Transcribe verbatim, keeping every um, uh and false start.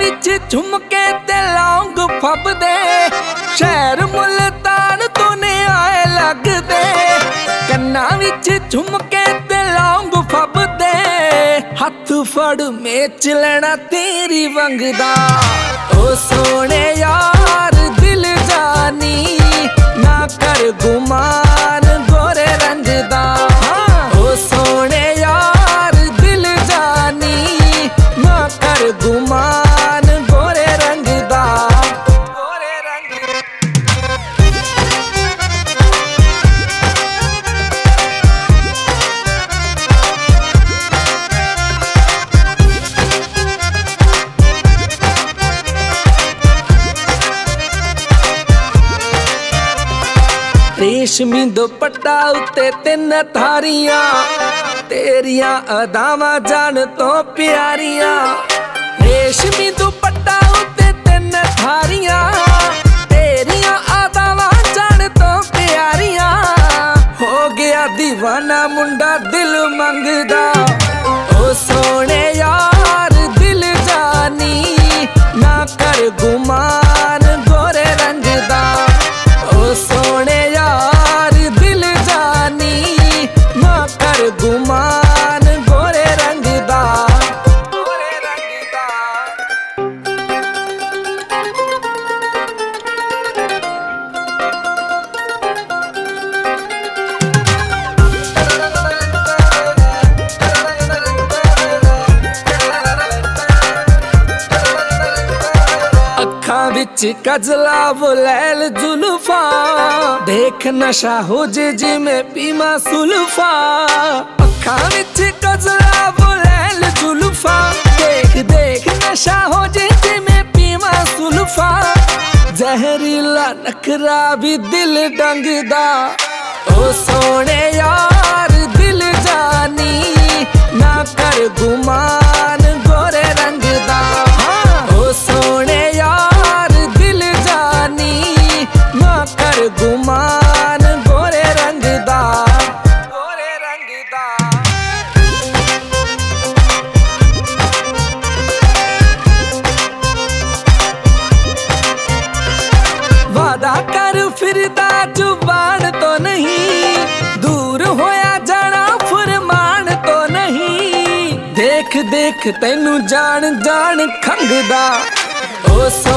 विच झुमके ते लौंग फबदे, शहर मुल्तान तो ने आए लगदे। कन्ना विच झुमके ते लौंग फबदे, हथ फड़ मेच लेना तेरी वंगदा। ओ सोने यार दिल जानी, ना कर गुमान गोरे रंग दा। ओ सोने यार दिल जानी, ना कर गुमान गोरे रंग दा। गोरे रंग रेशमी दुपट्टा उत्ते तिन धारियां, तेरियां अदावां जान तो प्यारियां। रेशमी दुपट्टा उत्ते तिन धारियां, तेरियां अदावां जान तो प्यारियां। हो गया दीवाना मुंडा दिल मंगदा। ओ सोने यार दिल जानी, ना कर गुमान गोरे रंग दा। ओ सोने गुमान गोरे रंग दा। गोरे रंग दा। अखां विच कजला वो लैल जुल्फा, देख नशा हो जे जिमें पीमा सुल्फा। अखां विच कजला वो लैल जुल्फा, देख देख नशा हो जे जिमें पीमा सुल्फा। जहरीला नखरा भी दिल डंगदा। ओ सोने यार दिल जानी, ना कर गुमान गोरे रंग दा। ओ सोने यार दिल जानी, ना कर गुमान गोरे रंग दा। गोरे रंग दा। वादा कर फिरदा जुबान तो नहीं, दूर होया जाना फरमान तो नहीं। देख देख तैनू जान जान खंगदा। ओ सो